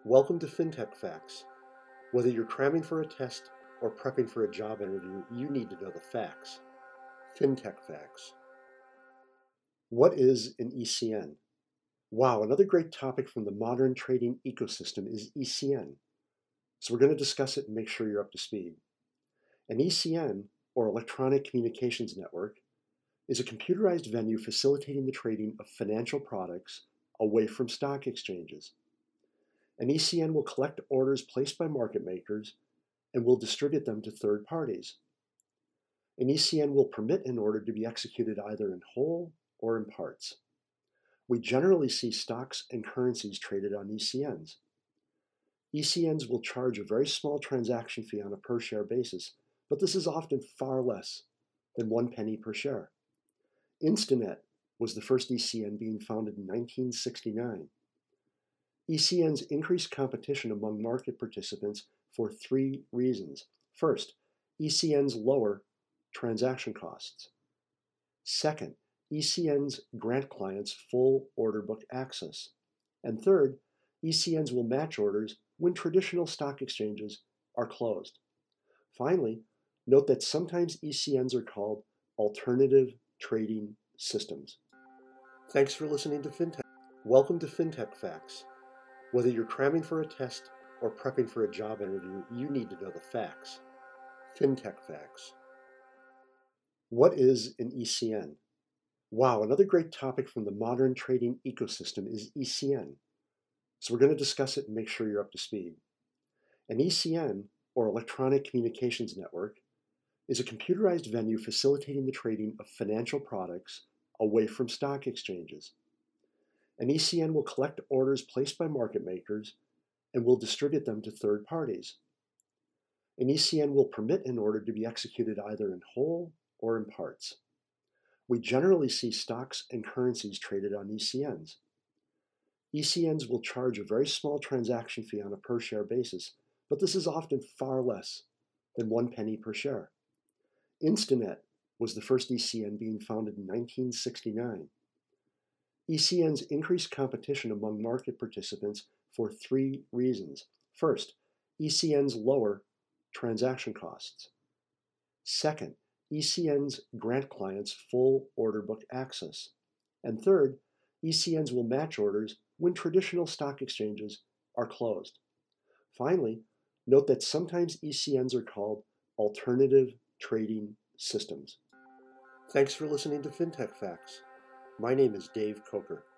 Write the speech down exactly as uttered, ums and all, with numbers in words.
Welcome to FinTech Facts. Whether you're cramming for a test or prepping for a job interview, you need to know the facts. FinTech Facts. What is an E C N? Wow, another great topic from the modern trading ecosystem is E C N. So we're going to discuss it and make sure you're up to speed. An E C N, or Electronic Communications Network, is a computerized venue facilitating the trading of financial products away from stock exchanges. An E C N will collect orders placed by market makers and will distribute them to third parties. An E C N will permit an order to be executed either in whole or in parts. We generally see stocks and currencies traded on E C Ns. E C Ns will charge a very small transaction fee on a per-share basis, but this is often far less than one penny per share. Instinet was the first E C N, being founded in nineteen sixty-nine. E C Ns increase competition among market participants for three reasons. First, E C Ns lower transaction costs. Second, E C Ns grant clients full order book access. And third, E C Ns will match orders when traditional stock exchanges are closed. Finally, note that sometimes E C Ns are called alternative trading systems. Thanks for listening to FinTech. Welcome to FinTech Facts. Whether you're cramming for a test or prepping for a job interview, you need to know the facts. FinTech Facts. What is an E C N? Wow, another great topic from the modern trading ecosystem is E C N. So we're going to discuss it and make sure you're up to speed. An E C N, or Electronic Communications Network, is a computerized venue facilitating the trading of financial products away from stock exchanges. An E C N will collect orders placed by market makers and will distribute them to third parties. An E C N will permit an order to be executed either in whole or in parts. We generally see stocks and currencies traded on E C Ns. E C Ns will charge a very small transaction fee on a per-share basis, but this is often far less than one penny per share. Instinet was the first E C N, being founded in nineteen sixty-nine. E C Ns increase competition among market participants for three reasons. First, E C Ns lower transaction costs. Second, E C Ns grant clients full order book access. And third, E C Ns will match orders when traditional stock exchanges are closed. Finally, note that sometimes E C Ns are called alternative trading systems. Thanks for listening to FinTech Facts. My name is Dave Coker.